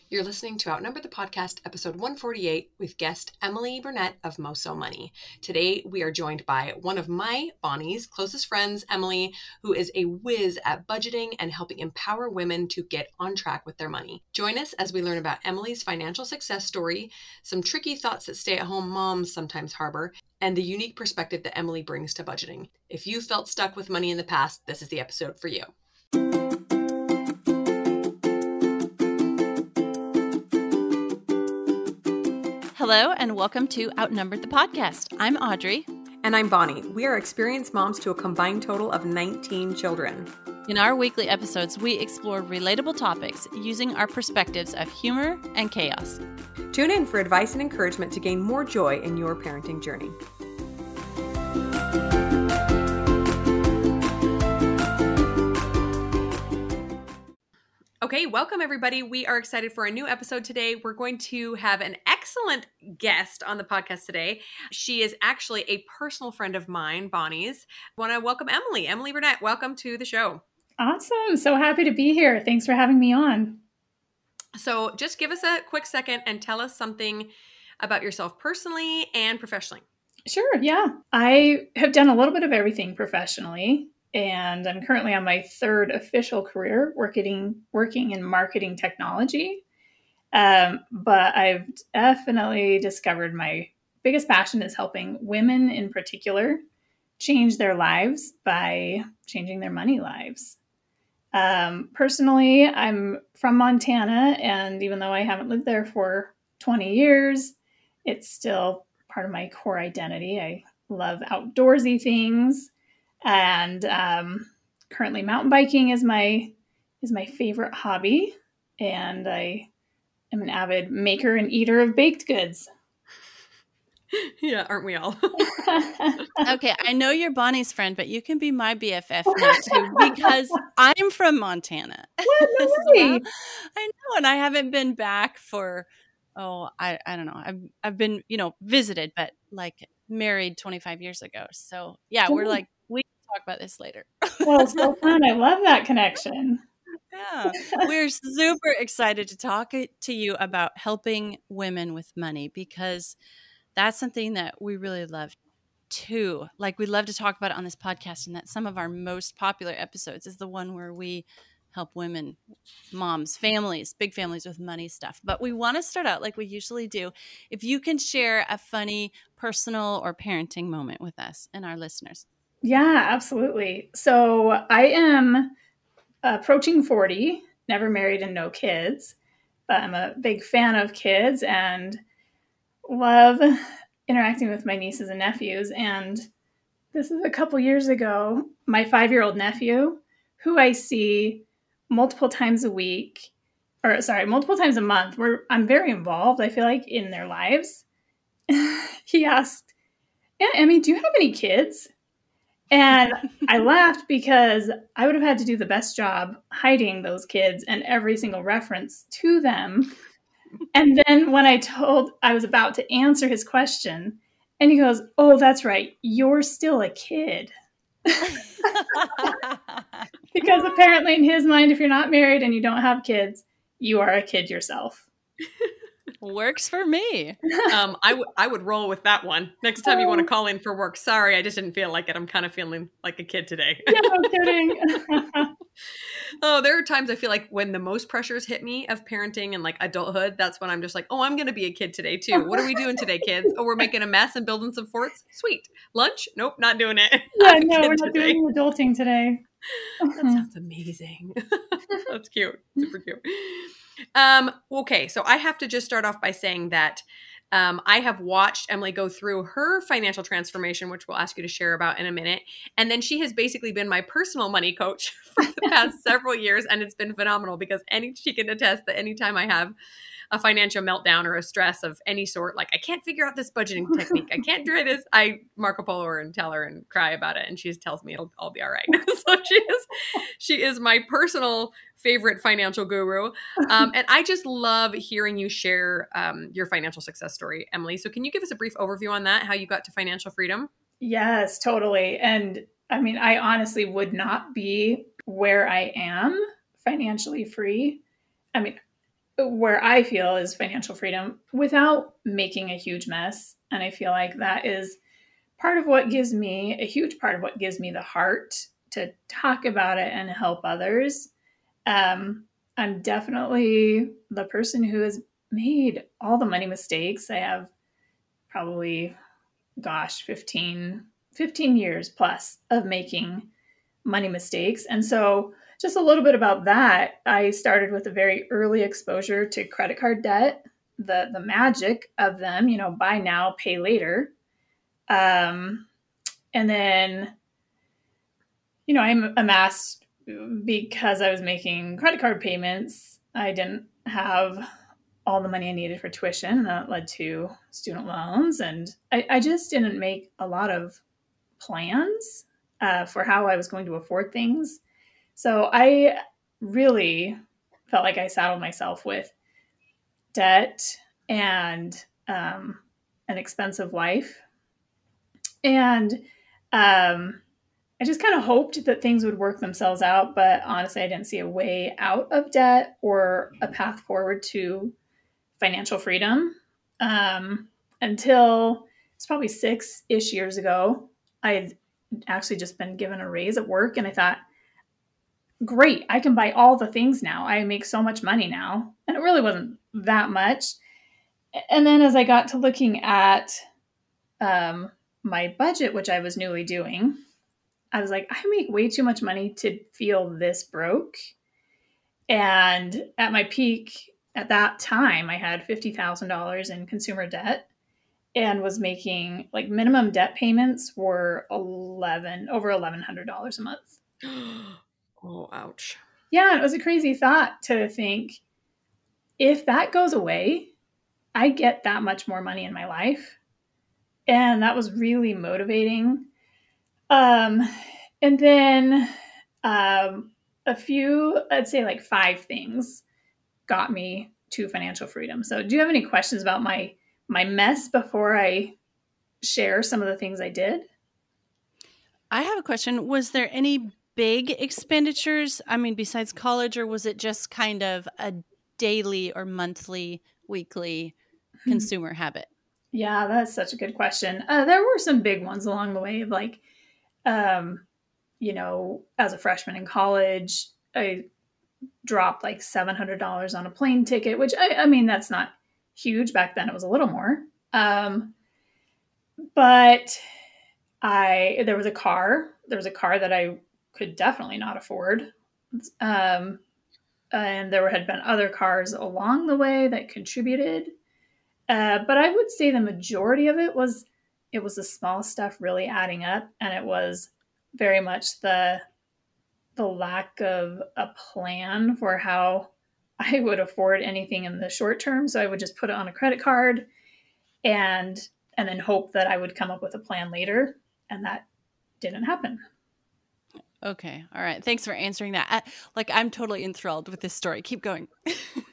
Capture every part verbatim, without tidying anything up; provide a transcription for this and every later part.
You're listening to Outnumbered the Podcast, episode one forty-eight, with guest Emily Burnett of Moso Money. Today, we are joined by one of my, Bonnie's, closest friends, Emily, who is a whiz at budgeting and helping empower women to get on track with their money. Join us as we learn about Emily's financial success story, some tricky thoughts that stay-at-home moms sometimes harbor, and the unique perspective that Emily brings to budgeting. If you felt stuck with money in the past, this is the episode for you. Hello and welcome to Outnumbered the Podcast. I'm Audrey. And I'm Bonnie. We are experienced moms to a combined total of nineteen children. In our weekly episodes, we explore relatable topics using our perspectives of humor and chaos. Tune in for advice and encouragement to gain more joy in your parenting journey. Okay, welcome everybody. We are excited for a new episode today. We're going to have an excellent guest on the podcast today. She is actually a personal friend of mine, Bonnie's. I want to welcome Emily. Emily Burnett, welcome to the show. Awesome. So happy to be here. Thanks for having me on. So just give us a quick second and tell us something about yourself personally and professionally. Sure, yeah. I have done a little bit of everything professionally. And I'm currently on my third official career working working in marketing technology. Um, but I've definitely discovered my biggest passion is helping women in particular change their lives by changing their money lives. Um, personally, I'm from Montana, and even though I haven't lived there for twenty years, it's still part of my core identity. I love outdoorsy things. And um, currently mountain biking is my is my favorite hobby. And I am an avid maker and eater of baked goods. Yeah, aren't we all? Okay, I know you're Bonnie's friend, but you can be my B F F now too, because I'm from Montana. What? No well. I know, and I haven't been back for, oh, I, I don't know. I've, I've been, you know, visited, but like married twenty-five years ago. So yeah, we're like, we can talk about this later. Well, so fun. I love that connection. Yeah, we're super excited to talk to you about helping women with money, because that's something that we really love too. Like, we love to talk about it on this podcast, and that some of our most popular episodes is the one where we help women, moms, families, big families with money stuff. But we want to start out like we usually do. If you can share a funny personal or parenting moment with us and our listeners. Yeah, absolutely. So I am approaching forty, never married and no kids, but I'm a big fan of kids and love interacting with my nieces and nephews. And this is a couple years ago, my five-year-old nephew, who I see multiple times a week, or sorry, multiple times a month, where I'm very involved, I feel like, in their lives. He asked, Aunt Emmy, do you have any kids? And I laughed because I would have had to do the best job hiding those kids and every single reference to them. And then when I told, I was about to answer his question, and he goes, oh, that's right, you're still a kid. Because apparently in his mind, if you're not married and you don't have kids, you are a kid yourself. Works for me. um, I, w- I would roll with that one. Next time you want to call in for work, sorry, I just didn't feel like it. I'm kind of feeling like a kid today. Yeah, no kidding. Oh, there are times I feel like when the most pressures hit me of parenting and like adulthood, that's when I'm just like, oh, I'm going to be a kid today too. What are we doing today, kids? Oh, we're making a mess and building some forts. Sweet. Lunch? Nope, not doing it. Yeah, no, we're not today. doing adulting today. That sounds amazing. That's cute. Super cute. Um, okay, so I have to just start off by saying that um, I have watched Emily go through her financial transformation, which we'll ask you to share about in a minute. And then she has basically been my personal money coach for the past several years. And it's been phenomenal because any she can attest that anytime I have a financial meltdown or a stress of any sort, like I can't figure out this budgeting technique, I can't do this, I Marco Polo her and tell her and cry about it, and she tells me it'll all be all right. So she is she is my personal favorite financial guru, um, and I just love hearing you share um, your financial success story, Emily. So can you give us a brief overview on that, how you got to financial freedom? Yes, totally. And I mean, I honestly would not be where I am financially free. I mean, where I feel is financial freedom without making a huge mess. And I feel like that is part of what gives me a huge part of what gives me the heart to talk about it and help others. Um, I'm definitely the person who has made all the money mistakes. I have probably, gosh, fifteen, fifteen years plus of making money mistakes. And so just a little bit about that. I started with a very early exposure to credit card debt, the, the magic of them, you know, buy now, pay later. Um, and then, you know, I amassed because I was making credit card payments. I didn't have all the money I needed for tuition. That led to student loans. And I, I just didn't make a lot of plans uh, for how I was going to afford things. So I really felt like I saddled myself with debt and um, an expensive life. And um, I just kind of hoped that things would work themselves out. But honestly, I didn't see a way out of debt or a path forward to financial freedom um, until it's probably six-ish years ago. I had actually just been given a raise at work, and I thought, great, I can buy all the things now. I make so much money now. And it really wasn't that much. And then as I got to looking at um, my budget, which I was newly doing, I was like, I make way too much money to feel this broke. And at my peak at that time, I had fifty thousand dollars in consumer debt and was making like minimum debt payments were eleven over eleven hundred dollars a month. Oh, ouch. Yeah, it was a crazy thought to think, if that goes away, I get that much more money in my life. And that was really motivating. Um, and then um, a few, I'd say like five things got me to financial freedom. So do you have any questions about my my mess before I share some of the things I did? I have a question. Was there any big expenditures, I mean, besides college, or was it just kind of a daily or monthly, weekly consumer habit? Yeah, that's such a good question. Uh, there were some big ones along the way of like, um, you know, as a freshman in college, I dropped like seven hundred dollars on a plane ticket, which I, I mean, that's not huge. Back then it was a little more. Um, but I, there was a car, there was a car that I could definitely not afford. Um, and there had been other cars along the way that contributed. Uh, but I would say the majority of it was, it was the small stuff really adding up. And it was very much the, the lack of a plan for how I would afford anything in the short term. So I would just put it on a credit card and, and then hope that I would come up with a plan later. And that didn't happen. Okay. All right. Thanks for answering that. I, like, I'm totally enthralled with this story. Keep going. Yeah.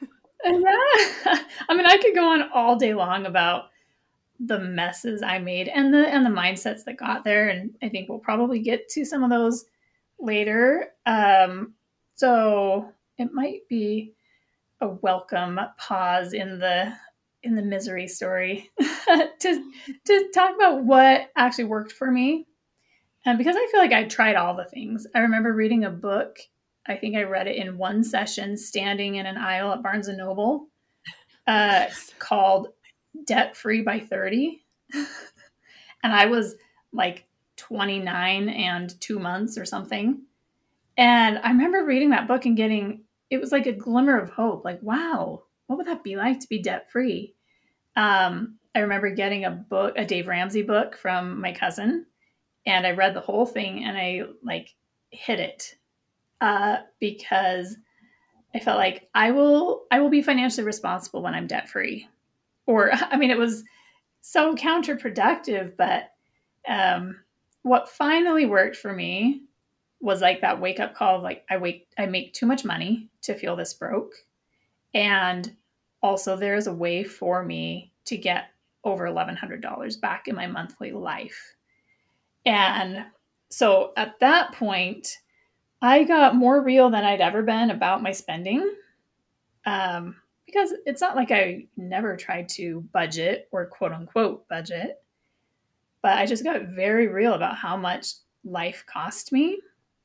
I mean, I could go on all day long about the messes I made and the and the mindsets that got there. And I think we'll probably get to some of those later. Um, so it might be a welcome pause in the in the misery story to to talk about what actually worked for me. And because I feel like I tried all the things. I remember reading a book. I think I read it in one session, standing in an aisle at Barnes and Noble, uh, called Debt Free by thirty. And I was like twenty-nine and two months or something. And I remember reading that book and getting, it was like a glimmer of hope. Like, wow, what would that be like to be debt free? Um, I remember getting a book, a Dave Ramsey book from my cousin. And I read the whole thing and I like hit it uh, because I felt like I will, I will be financially responsible when I'm debt free. Or, I mean, it was so counterproductive, but um, what finally worked for me was like that wake up call of like, I wake, I make too much money to feel this broke. And also there's a way for me to get over eleven hundred dollars back in my monthly life. And so at that point, I got more real than I'd ever been about my spending. Um, because it's not like I never tried to budget or quote unquote budget, but I just got very real about how much life cost me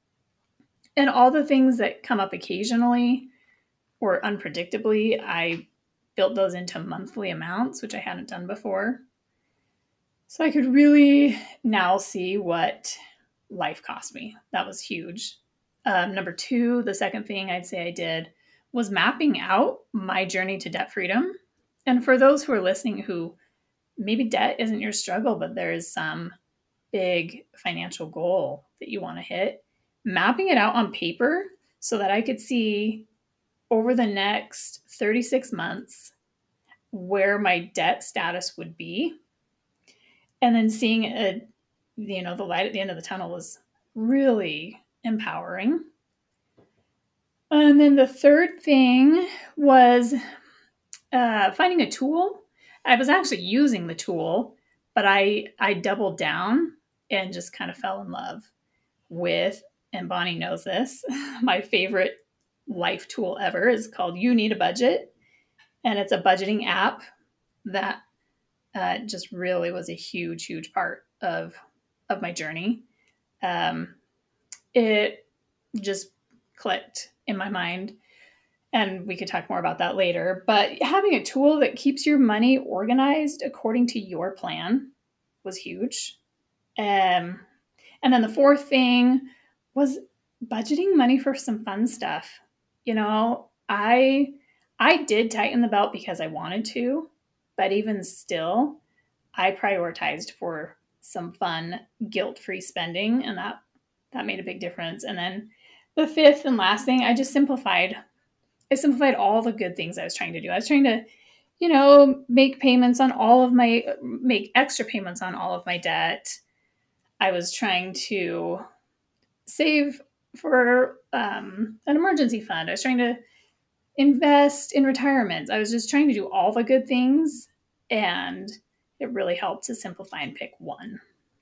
and all the things that come up occasionally or unpredictably. I built those into monthly amounts, which I hadn't done before. So I could really now see what life cost me. That was huge. Um, number two, the second thing I'd say I did was mapping out my journey to debt freedom. And for those who are listening who maybe debt isn't your struggle, but there is some big financial goal that you want to hit, mapping it out on paper so that I could see over the next thirty-six months where my debt status would be. And then seeing a, you know, the light at the end of the tunnel was really empowering. And then the third thing was uh, finding a tool. I was actually using the tool, but I I doubled down and just kind of fell in love with, and Bonnie knows this, my favorite life tool ever is called You Need a Budget. And it's a budgeting app that uh, just really was a huge, huge part of, of my journey. Um, it just clicked in my mind, and we could talk more about that later. But having a tool that keeps your money organized according to your plan was huge. Um, and then the fourth thing was budgeting money for some fun stuff. You know, I I did tighten the belt because I wanted to, but even still, I prioritized for some fun, guilt-free spending, and that that made a big difference. And then the fifth and last thing, I just simplified. I simplified all the good things I was trying to do. I was trying to, you know, make payments on all of my, make extra payments on all of my debt. I was trying to save for um, an emergency fund. I was trying to invest in retirement. I was just trying to do all the good things, and it really helped to simplify and pick one.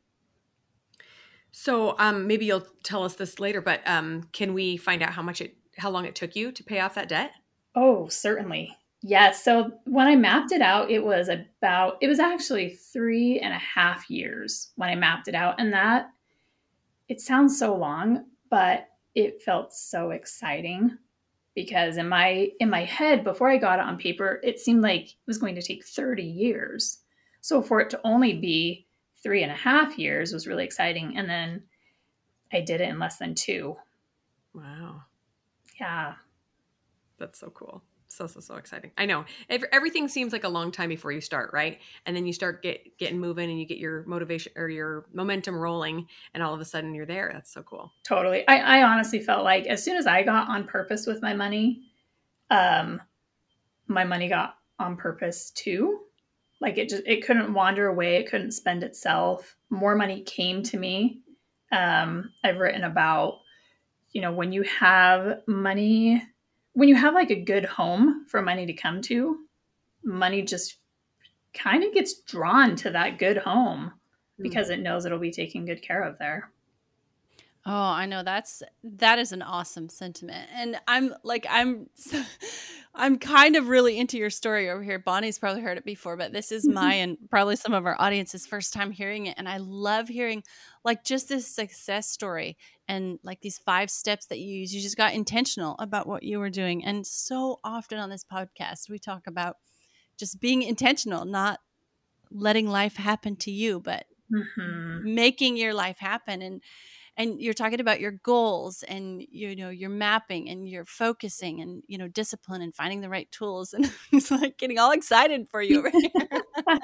So um, maybe you'll tell us this later, but um, can we find out how much it, how long it took you to pay off that debt? Oh, certainly. Yes. So when I mapped it out, it was about, it was actually three and a half years when I mapped it out. And that, it sounds so long, but it felt so exciting because in my, in my head, before I got it on paper, it seemed like it was going to take thirty years. So for it to only be three and a half years was really exciting. And then I did it in less than two. Wow. Yeah. That's so cool. So, so, so exciting. I know everything seems like a long time before you start, right? And then you start get, getting moving and you get your motivation or your momentum rolling and all of a sudden you're there. That's so cool. Totally. I, I honestly felt like as soon as I got on purpose with my money, um, my money got on purpose too. Like it just, it couldn't wander away. It couldn't spend itself. More money came to me. Um, I've written about, you know, when you have money, when you have like a good home for money to come to, money just kind of gets drawn to that good home because it knows it'll be taken good care of there. Oh, I know that's that is an awesome sentiment. And I'm like I'm I'm kind of really into your story over here. Bonnie's probably heard it before, but this is my and probably some of our audience's first time hearing it. And I love hearing like just this success story and like these five steps that you use. You just got intentional about what you were doing. And so often on this podcast, we talk about just being intentional, not letting life happen to you, but mm-hmm. making your life happen. And And you're talking about your goals and, you know, you're mapping and you're focusing and, you know, discipline and finding the right tools. And it's like getting all excited for you over here.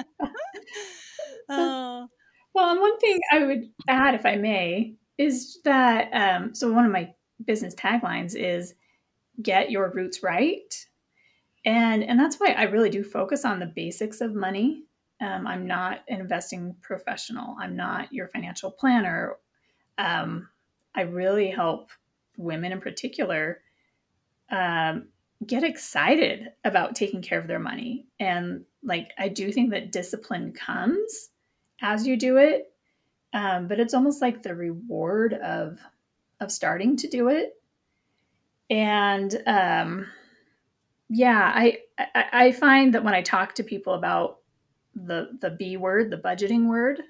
Oh. Well, and one thing I would add, if I may, is that, um, so one of my business taglines is get your roots right. And, and that's why I really do focus on the basics of money. Um, I'm not an investing professional. I'm not your financial planner. Um, I really help women in particular um, get excited about taking care of their money. And like, I do think that discipline comes as you do it, um, but it's almost like the reward of, of starting to do it. And um, yeah, I, I I find that when I talk to people about the the B word, the budgeting word,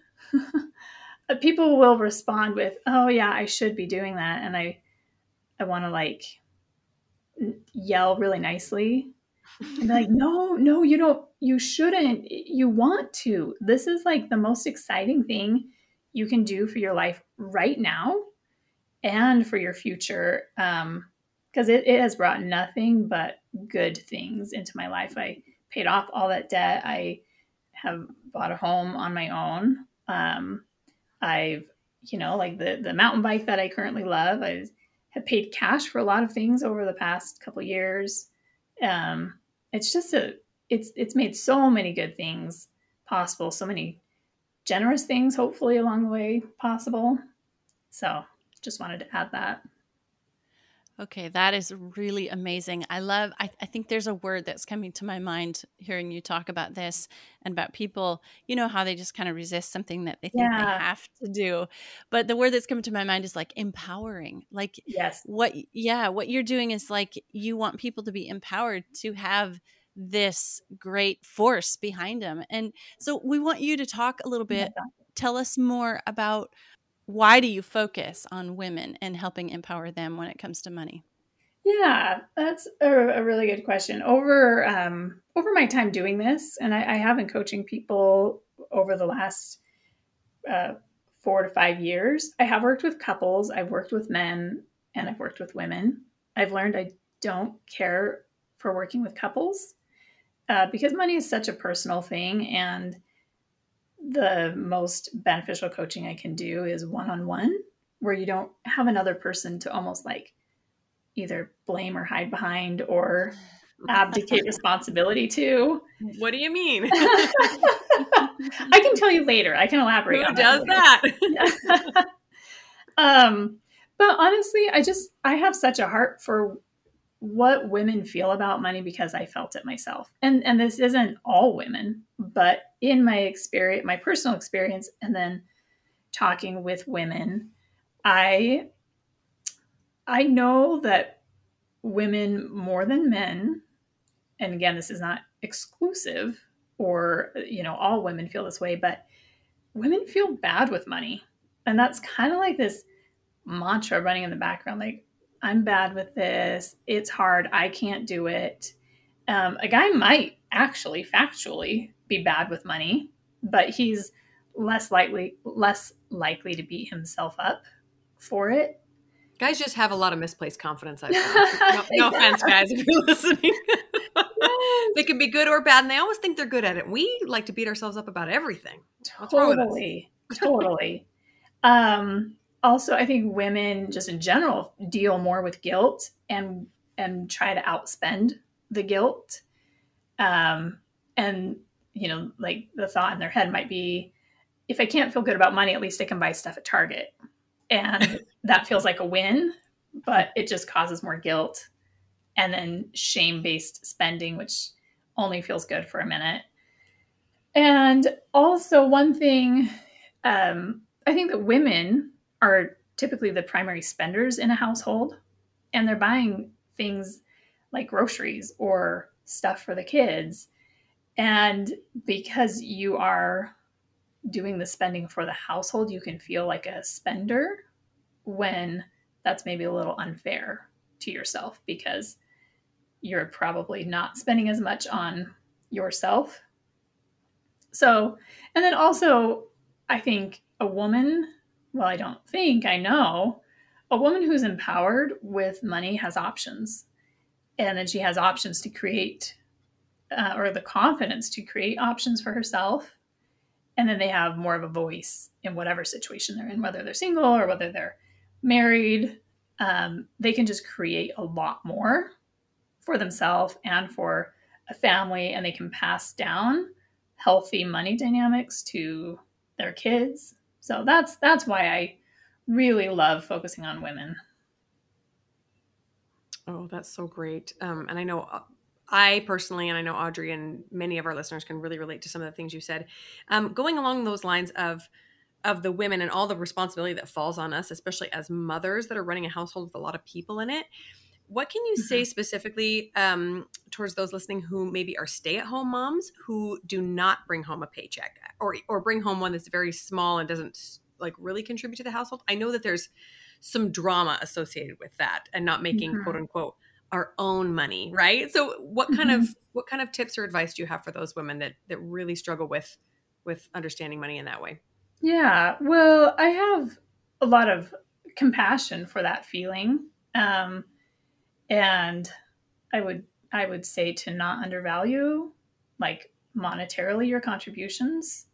people will respond with, "Oh yeah, I should be doing that," and I I want to like yell really nicely and be like, "No, no, you don't. You shouldn't. You want to. This is like the most exciting thing you can do for your life right now and for your future." Um, because it, it has brought nothing but good things into my life. I paid off all that debt. I have bought a home on my own. Um, I've, you know, like the the mountain bike that I currently love. I have paid cash for a lot of things over the past couple years. Um, it's just a, it's it's made so many good things possible. So many generous things, hopefully along the way possible. So just wanted to add that. Okay, that is really amazing. I love, I, I think there's a word that's coming to my mind hearing you talk about this and about people, you know, how they just kind of resist something that they think they Yeah. have to do. But the word that's coming to my mind is like empowering. Like Yes. what, yeah, what you're doing is like you want people to be empowered to have this great force behind them. And so we want you to talk a little bit, tell us more about why do you focus on women and helping empower them when it comes to money? Yeah, that's a, a really good question. Over um, over my time doing this, and I, I have been coaching people over the last uh, four to five years. I have worked with couples, I've worked with men, and I've worked with women. I've learned I don't care for working with couples uh, because money is such a personal thing, and the most beneficial coaching I can do is one-on-one, where you don't have another person to almost like either blame or hide behind or abdicate responsibility to. What do you mean? I can tell you later. I can elaborate. Who on does that? that? um, but honestly, I just I have such a heart for what women feel about money because I felt it myself. And and this isn't all women, but in my experience, my personal experience, and then talking with women, I I know that women more than men, and again, this is not exclusive or, you know, all women feel this way, but women feel bad with money. And that's kind of like this mantra running in the background, like, I'm bad with this. It's hard. I can't do it. Um, a guy might actually factually be bad with money, but he's less likely less likely to beat himself up for it. Guys just have a lot of misplaced confidence. I've found. No, no offense, guys, if you're listening. They can be good or bad, and they always think they're good at it. We like to beat ourselves up about everything. What's wrong with us? Totally, totally. Um, also, I think women just in general deal more with guilt and and try to outspend the guilt. Um, and you know, like the thought in their head might be, if I can't feel good about money, at least I can buy stuff at Target. And that feels like a win, but it just causes more guilt and then shame-based spending, which only feels good for a minute. And also one thing, um, I think that women are typically the primary spenders in a household, and they're buying things like groceries or stuff for the kids. And because you are doing the spending for the household, you can feel like a spender when that's maybe a little unfair to yourself because you're probably not spending as much on yourself. So, and then also, I think a woman, well, I don't think, I know, a woman who's empowered with money has options. And then she has options to create, uh, or the confidence to create options for herself. And then they have more of a voice in whatever situation they're in, whether they're single or whether they're married. Um, they can just create a lot more for themselves and for a family, and they can pass down healthy money dynamics to their kids. So that's that's why I really love focusing on women. Oh, that's so great. Um, and I know I personally, and I know Audrey and many of our listeners can really relate to some of the things you said. Um, going along those lines of of the women and all the responsibility that falls on us, especially as mothers that are running a household with a lot of people in it. what can you say specifically um, towards those listening who maybe are stay-at-home moms who do not bring home a paycheck, or or bring home one that's very small and doesn't like really contribute to the household? I know that there's some drama associated with that and not making Mhm. quote unquote our own money, right? So what kind Mhm. of what kind of tips or advice do you have for those women that that really struggle with with understanding money in that way? Yeah, well, I have a lot of compassion for that feeling. Um, and I would I would say to not undervalue like monetarily your contributions.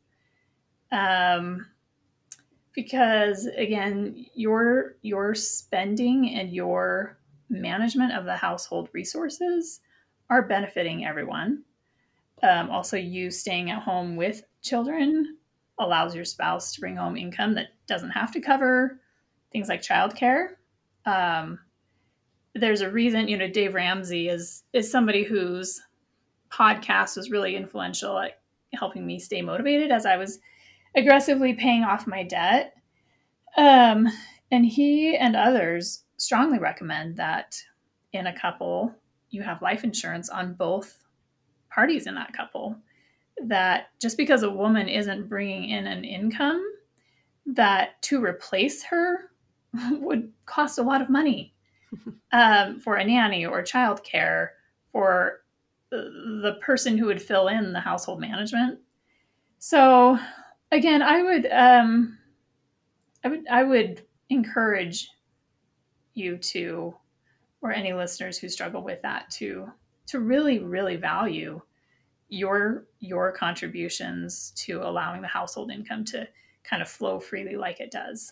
Um, because again, your your spending and your management of the household resources are benefiting everyone. Um, also, you staying at home with children allows your spouse to bring home income that doesn't have to cover things like childcare. Um, there's a reason, you know, Dave Ramsey is is somebody whose podcast was really influential at helping me stay motivated as I was aggressively paying off my debt. Um, and he and others strongly recommend that in a couple, you have life insurance on both parties in that couple. That just because a woman isn't bringing in an income, that to replace her would cost a lot of money um, for a nanny or childcare, for the person who would fill in the household management. So again, I would, um, I would, I would encourage you to, or any listeners who struggle with that, to to really, really value your your contributions to allowing the household income to kind of flow freely like it does.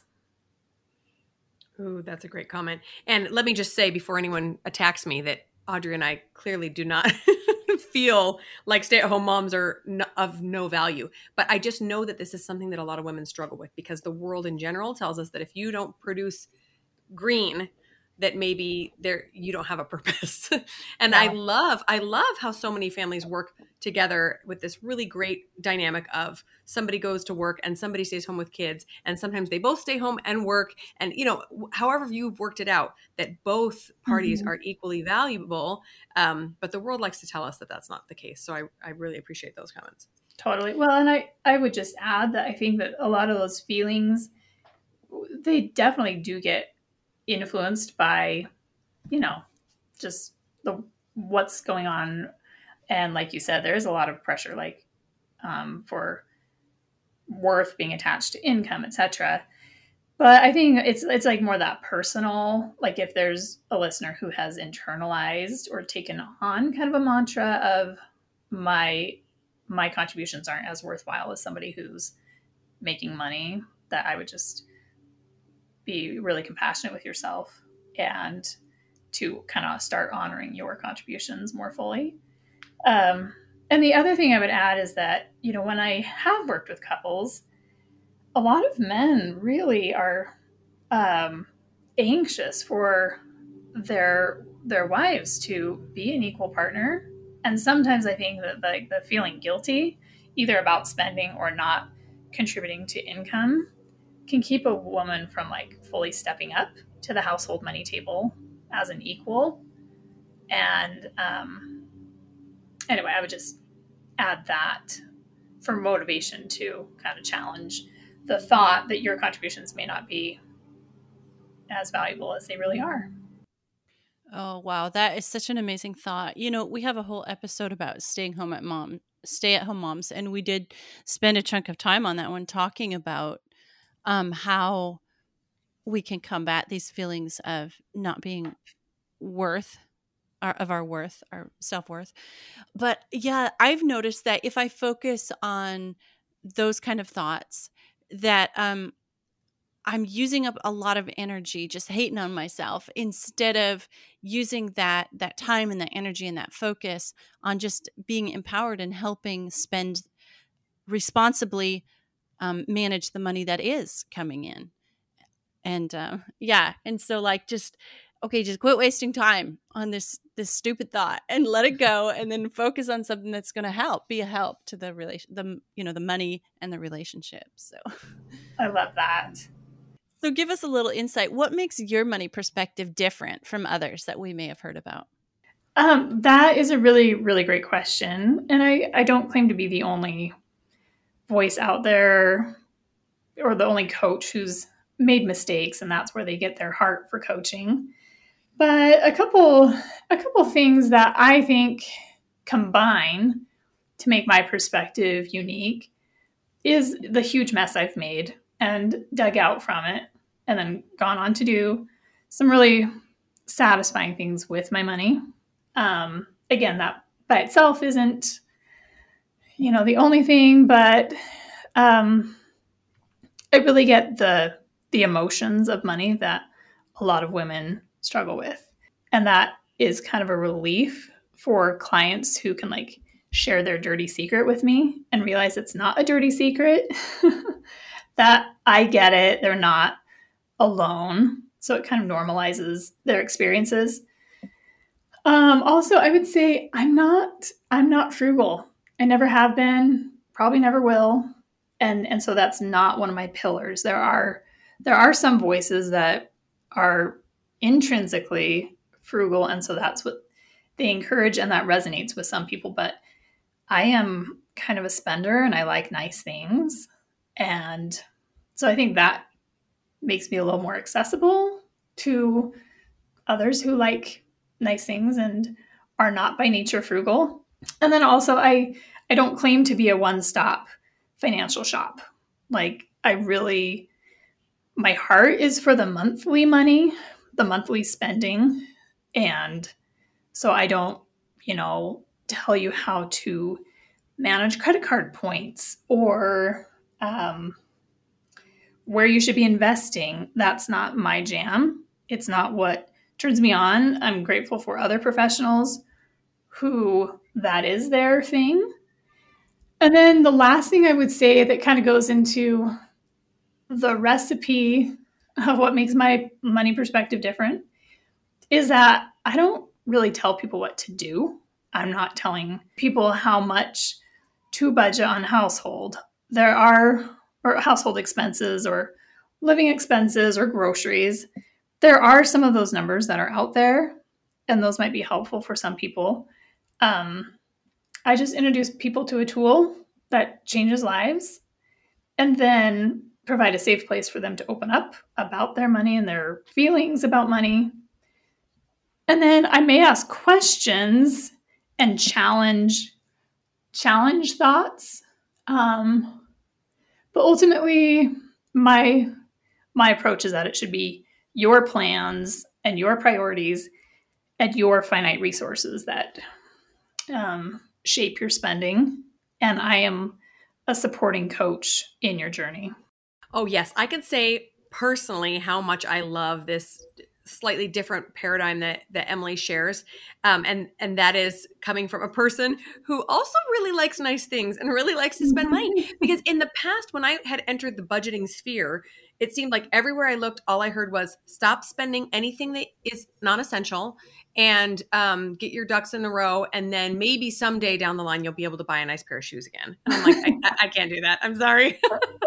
Ooh, that's a great comment. And let me just say before anyone attacks me that Audrey and I clearly do not feel like stay-at-home moms are no, of no value. But I just know that this is something that a lot of women struggle with, because the world in general tells us that if you don't produce green, that maybe there you don't have a purpose. And Yeah. I love, I love how so many families work together with this really great dynamic of somebody goes to work and somebody stays home with kids. And sometimes they both stay home and work. And, you know, however you've worked it out, that both parties Mhm. are equally valuable. Um, but the world likes to tell us that that's not the case. So I, I really appreciate those comments. Totally. Well, and I, I would just add that I think that a lot of those feelings, they definitely do get influenced by, you know, just the what's going on. And like you said, there is a lot of pressure, like um, for worth being attached to income, et cetera. But I think it's it's like more that personal, like if there's a listener who has internalized or taken on kind of a mantra of my my contributions aren't as worthwhile as somebody who's making money, that I would just be really compassionate with yourself and to kind of start honoring your contributions more fully. Um, and the other thing I would add is that, you know, when I have worked with couples, a lot of men really are um, anxious for their their wives to be an equal partner. And sometimes I think that like the feeling guilty, either about spending or not contributing to income, can keep a woman from like fully stepping up to the household money table as an equal. And um, anyway, I would just add that for motivation to kind of challenge the thought that your contributions may not be as valuable as they really are. Oh, wow. That is such an amazing thought. You know, we have a whole episode about staying home at mom, stay at home moms. And we did spend a chunk of time on that one talking about um, how we can combat these feelings of not being worth our, of our worth, our self-worth. But yeah, I've noticed that if I focus on those kind of thoughts, that um, I'm using up a lot of energy just hating on myself instead of using that that time and that energy and that focus on just being empowered and helping spend responsibly, um, manage the money that is coming in. And uh, yeah, and so like just okay, just quit wasting time on this this stupid thought and let it go, and then focus on something that's going to help, be a help to the relation, the you know the money and the relationship. So I love that. So give us a little insight. What makes your money perspective different from others that we may have heard about? Um, that is a really, really great question. And I, I don't claim to be the only voice out there or the only coach who's made mistakes, and that's where they get their heart for coaching. But a couple a couple things that I think combine to make my perspective unique is the huge mess I've made and dug out from it, and then gone on to do some really satisfying things with my money. Um, again, that by itself isn't, you know, the only thing, but um, I really get the the emotions of money that a lot of women struggle with. And that is kind of a relief for clients who can like share their dirty secret with me and realize it's not a dirty secret, that I get it. They're not alone. So it kind of normalizes their experiences. Um, also, I would say I'm not, I'm not frugal. I never have been, probably never will. And, and so that's not one of my pillars. There are, there are some voices that are intrinsically frugal. And so that's what they encourage. And that resonates with some people, but I am kind of a spender and I like nice things. And so I think that makes me a little more accessible to others who like nice things and are not by nature frugal. And then also I, I don't claim to be a one-stop financial shop. Like I really, my heart is for the monthly money, the monthly spending. And so I don't, you know, tell you how to manage credit card points or um, where you should be investing. That's not my jam. It's not what turns me on. I'm grateful for other professionals who that is their thing. And then the last thing I would say that kind of goes into the recipe of what makes my money perspective different is that I don't really tell people what to do. I'm not telling people how much to budget on household. There are, or household expenses or living expenses or groceries. There are some of those numbers that are out there, and those might be helpful for some people. Um, I just introduce people to a tool that changes lives and then provide a safe place for them to open up about their money and their feelings about money. And then I may ask questions and challenge challenge thoughts. Um, but ultimately, my my approach is that it should be your plans and your priorities and your finite resources that um, shape your spending. And I am a supporting coach in your journey. Oh, yes. I can say personally how much I love this slightly different paradigm that, that Emily shares. Um, and, and that is coming from a person who also really likes nice things and really likes to spend money. Because in the past, when I had entered the budgeting sphere, it seemed like everywhere I looked, all I heard was stop spending anything that is non-essential and um, get your ducks in a row. And then maybe someday down the line, you'll be able to buy a nice pair of shoes again. And I'm like, I, I can't do that. I'm sorry.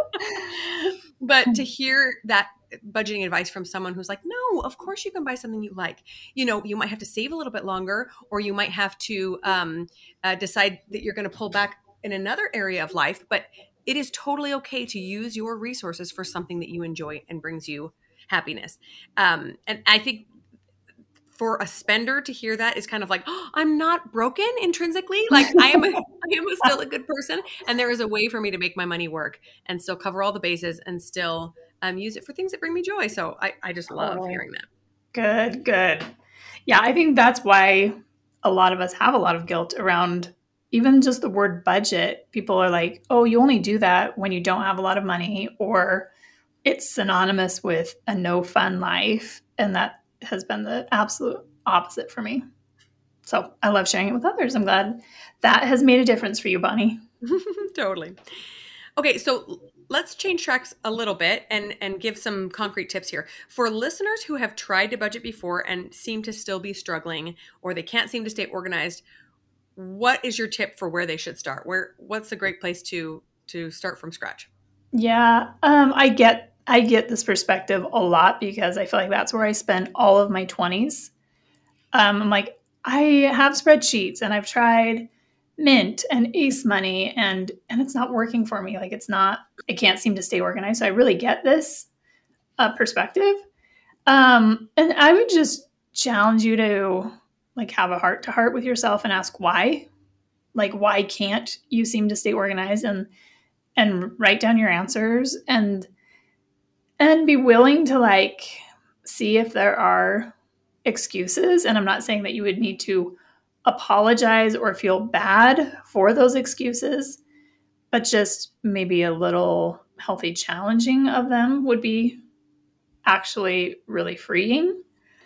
But to hear that budgeting advice from someone who's like, no, of course you can buy something you like. You know, you might have to save a little bit longer, or you might have to um, uh, decide that you're going to pull back in another area of life. But it is totally okay to use your resources for something that you enjoy and brings you happiness. Um, and I think for a spender to hear that is kind of like, oh, I'm not broken intrinsically. Like I am, a, I am a still a good person. And there is a way for me to make my money work and still cover all the bases and still um, use it for things that bring me joy. So I, I just love oh, hearing that. Good, good. Yeah, I think that's why a lot of us have a lot of guilt around even just the word budget. People are like, oh, you only do that when you don't have a lot of money, or it's synonymous with a no fun life. And that has been the absolute opposite for me. So I love sharing it with others. I'm glad that has made a difference for you, Bonnie. Totally. Okay, so let's change tracks a little bit and, and give some concrete tips here. For listeners who have tried to budget before and seem to still be struggling, or they can't seem to stay organized, what is your tip for where they should start? Where what's a great place to to start from scratch? Yeah, um, I get I get this perspective a lot because I feel like that's where I spent all of my twenties. Um, I'm like, I have spreadsheets and I've tried Mint and Ace Money and and it's not working for me. Like it's not, I can't seem to stay organized. So I really get this uh, perspective. Um, and I would just challenge you to like have a heart to heart with yourself and ask why. Like why can't you seem to stay organized, and and write down your answers and and be willing to like see if there are excuses. And I'm not saying that you would need to apologize or feel bad for those excuses, but just maybe a little healthy challenging of them would be actually really freeing.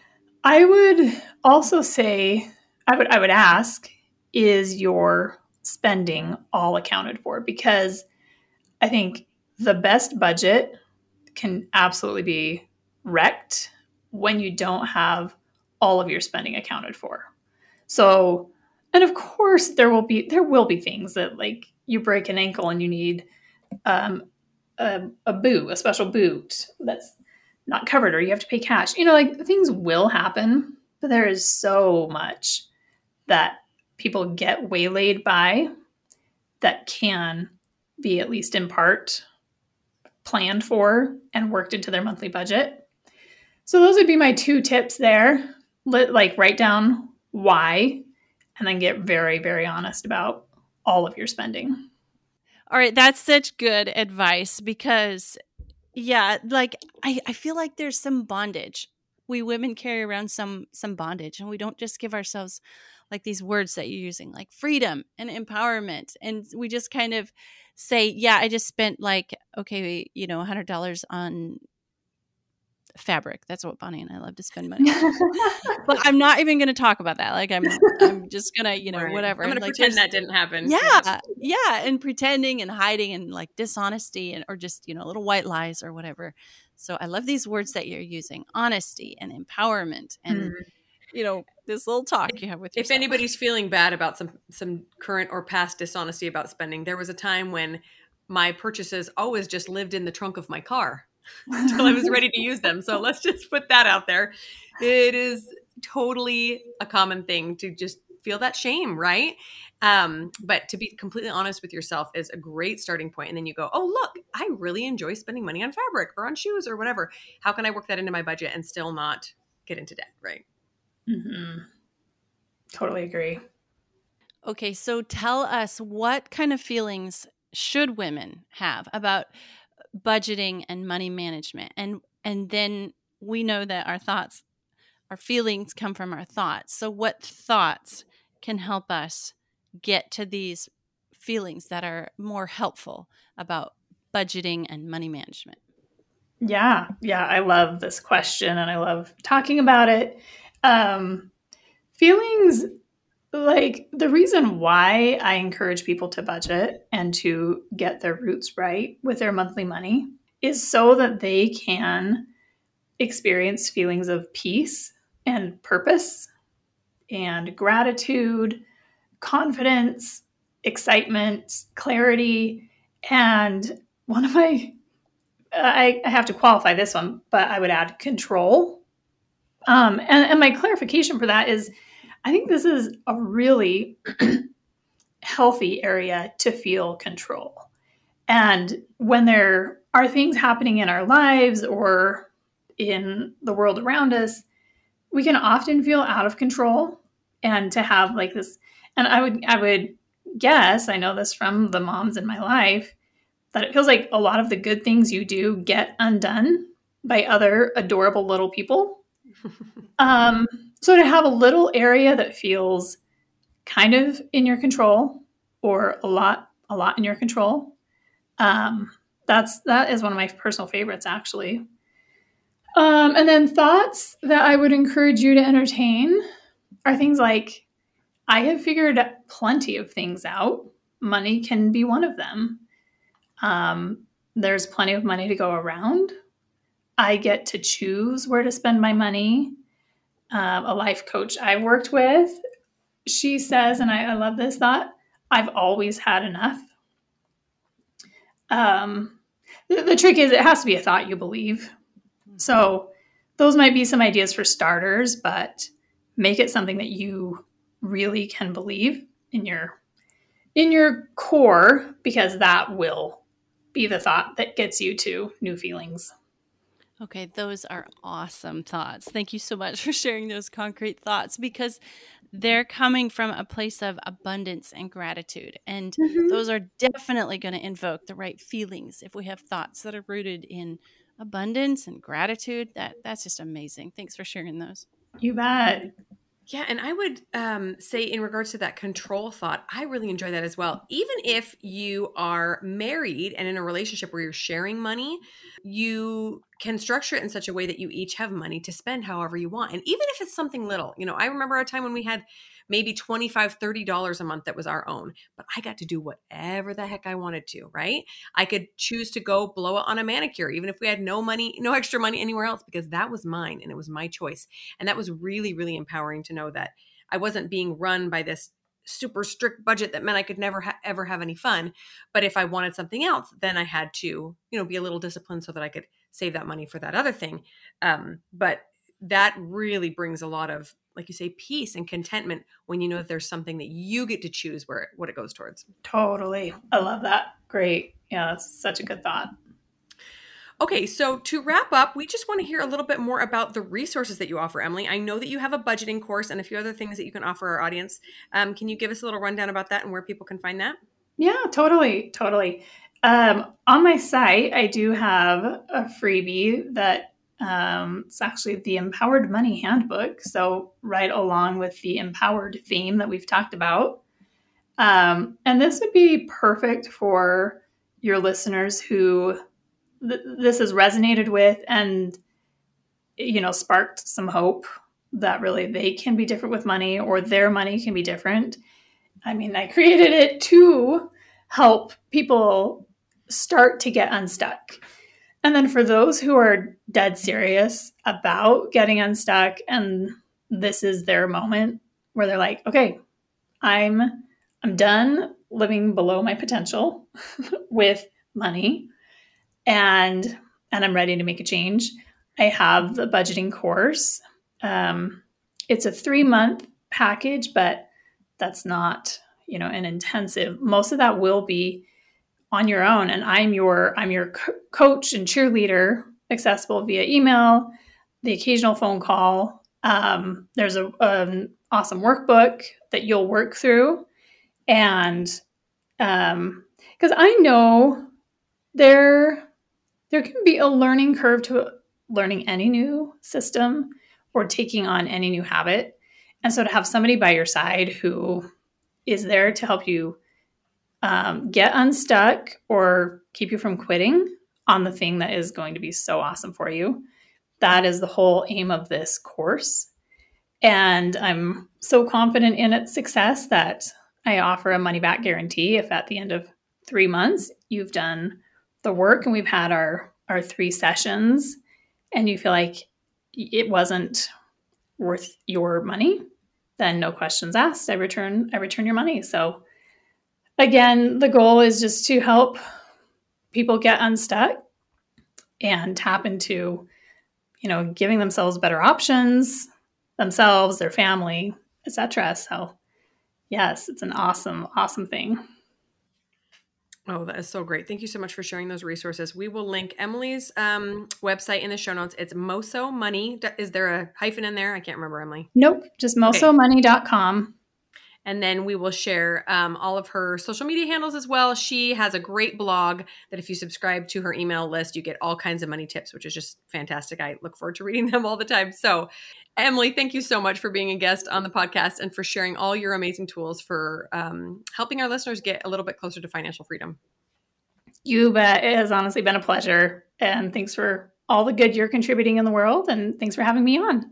I would also say, I would I would ask, is your spending all accounted for? Because I think the best budget can absolutely be wrecked when you don't have all of your spending accounted for. So, and of course there will be there will be things that like you break an ankle and you need um, a, a boot, a special boot that's not covered, or you have to pay cash. You know, like things will happen, but there is so much that people get waylaid by that can be, at least in part, planned for and worked into their monthly budget. So those would be my two tips there. Like write down why, and then get very, very honest about all of your spending. All right, that's such good advice because, yeah, like I, I feel like there's some bondage. We women carry around some some bondage, and we don't just give ourselves like these words that you're using, like freedom and empowerment. And we just kind of say, yeah, I just spent like, okay, you know, one hundred dollars on fabric. That's what Bonnie and I love to spend money on. But I'm not even going to talk about that. Like I'm, I'm just going to, you know, right. whatever. I'm going like, to pretend that didn't happen. Yeah. Yeah. And pretending and hiding and like dishonesty and, or just, you know, little white lies or whatever. So I love these words that you're using: honesty and empowerment and, mm. you know, this little talk you have with yourself. If anybody's feeling bad about some, some current or past dishonesty about spending, there was a time when my purchases always just lived in the trunk of my car until I was ready to use them. So let's just put that out there. It is totally a common thing to just feel that shame, right? Um, but to be completely honest with yourself is a great starting point. And then you go, oh, look, I really enjoy spending money on fabric or on shoes or whatever. How can I work that into my budget and still not get into debt, right? Mm-hmm. Totally agree. Okay, so tell us, what kind of feelings should women have about budgeting and money management? And and then we know that our thoughts, our feelings come from our thoughts. So what thoughts can help us get to these feelings that are more helpful about budgeting and money management? Yeah, yeah, I love this question and I love talking about it. Um, feelings, like the reason why I encourage people to budget and to get their roots right with their monthly money is so that they can experience feelings of peace and purpose and gratitude, confidence, excitement, clarity. And one of my, I, I have to qualify this one, but I would add control. Um, and, and my clarification for that is, I think this is a really healthy area to feel control. And when there are things happening in our lives or in the world around us, we can often feel out of control. And to have like this, and I would, I would guess, I know this from the moms in my life, that it feels like a lot of the good things you do get undone by other adorable little people. um, so to have a little area that feels kind of in your control or a lot, a lot in your control, um, that's, that is one of my personal favorites, actually. Um, and then thoughts that I would encourage you to entertain are things like, I have figured plenty of things out. Money can be one of them. Um, there's plenty of money to go around. I get to choose where to spend my money. Um, a life coach I've worked with, she says, and I, I love this thought, I've always had enough. Um, the, the trick is it has to be a thought you believe. So those might be some ideas for starters, but make it something that you really can believe in your in your core, because that will be the thought that gets you to new feelings. Okay, those are awesome thoughts. Thank you so much for sharing those concrete thoughts, because they're coming from a place of abundance and gratitude. And mm-hmm. those are definitely going to invoke the right feelings if we have thoughts that are rooted in abundance and gratitude. That that's just amazing. Thanks for sharing those. You bet. Yeah, and I would um, say in regards to that control thought, I really enjoy that as well. Even if you are married and in a relationship where you're sharing money, you can structure it in such a way that you each have money to spend however you want. And even if it's something little, you know, I remember a time when we had maybe twenty-five dollars, thirty dollars a month that was our own, but I got to do whatever the heck I wanted to, right? I could choose to go blow it on a manicure, even if we had no money, no extra money anywhere else, because that was mine and it was my choice. And that was really, really empowering to know that I wasn't being run by this super strict budget that meant I could never ha- ever have any fun. But if I wanted something else, then I had to, you know, be a little disciplined so that I could save that money for that other thing. Um, but that really brings a lot of, like you say, peace and contentment when you know that there's something that you get to choose where what it goes towards. Totally. I love that. Great. Yeah, that's such a good thought. Okay, so to wrap up, we just want to hear a little bit more about the resources that you offer, Emily. I know that you have a budgeting course and a few other things that you can offer our audience. Um, can you give us a little rundown about that and where people can find that? Yeah, totally. Totally. Um, on my site, I do have a freebie that Um, it's actually the Empowered Money Handbook. So right along with the empowered theme that we've talked about. Um, and this would be perfect for your listeners who th- this has resonated with and, you know, sparked some hope that really they can be different with money, or their money can be different. I mean, I created it to help people start to get unstuck. And then for those who are dead serious about getting unstuck, and this is their moment where they're like, okay, I'm I'm done living below my potential with money, and and I'm ready to make a change. I have the budgeting course. Um, it's a three-month package, but that's not, you know, an intensive. Most of that will be on your own. And I'm your, I'm your co- coach and cheerleader, accessible via email, the occasional phone call. Um, there's a, an awesome workbook that you'll work through. And, um, cause I know there, there can be a learning curve to learning any new system or taking on any new habit. And so to have somebody by your side who is there to help you Um, get unstuck or keep you from quitting on the thing that is going to be so awesome for you. That is the whole aim of this course. And I'm so confident in its success that I offer a money back guarantee if at the end of three months you've done the work and we've had our, our three sessions and you feel like it wasn't worth your money, then no questions asked. I return, I return your money. So again, the goal is just to help people get unstuck and tap into, you know, giving themselves better options, themselves, their family, et cetera. So yes, it's an awesome, awesome thing. Oh, that is so great. Thank you so much for sharing those resources. We will link Emily's um, website in the show notes. It's Moso Money. Is there a hyphen in there? I can't remember, Emily. Nope, just moso money dot com. And then we will share um, all of her social media handles as well. She has a great blog that if you subscribe to her email list, you get all kinds of money tips, which is just fantastic. I look forward to reading them all the time. So Emily, thank you so much for being a guest on the podcast and for sharing all your amazing tools for um, helping our listeners get a little bit closer to financial freedom. You bet. It has honestly been a pleasure. And thanks for all the good you're contributing in the world. And thanks for having me on.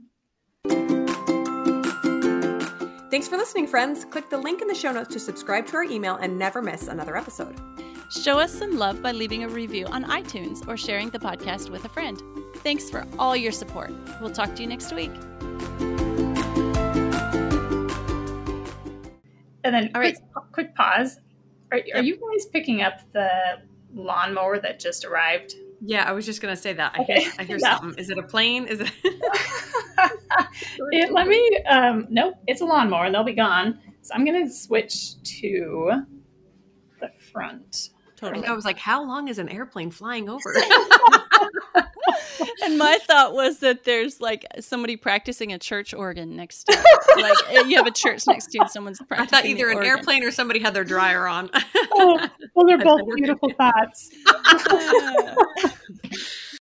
Thanks for listening, friends. Click the link in the show notes to subscribe to our email and never miss another episode. Show us some love by leaving a review on iTunes or sharing the podcast with a friend. Thanks for all your support. We'll talk to you next week. And then, all quick, right. quick pause. Are, are you guys picking up the lawnmower that just arrived. Yeah, I was just gonna say that. I Okay. hear, I hear Yeah. something. Is it a plane? Is it? It, let me. Um, nope, it's a lawnmower, and they'll be gone. So I'm gonna switch to the front. Totally. I was like, how long is an airplane flying over? And my thought was that there's like somebody practicing a church organ next to like you have a church next to you and someone's I practicing. thought either the an organ. airplane or somebody had their dryer on. Oh, those are both beautiful thoughts.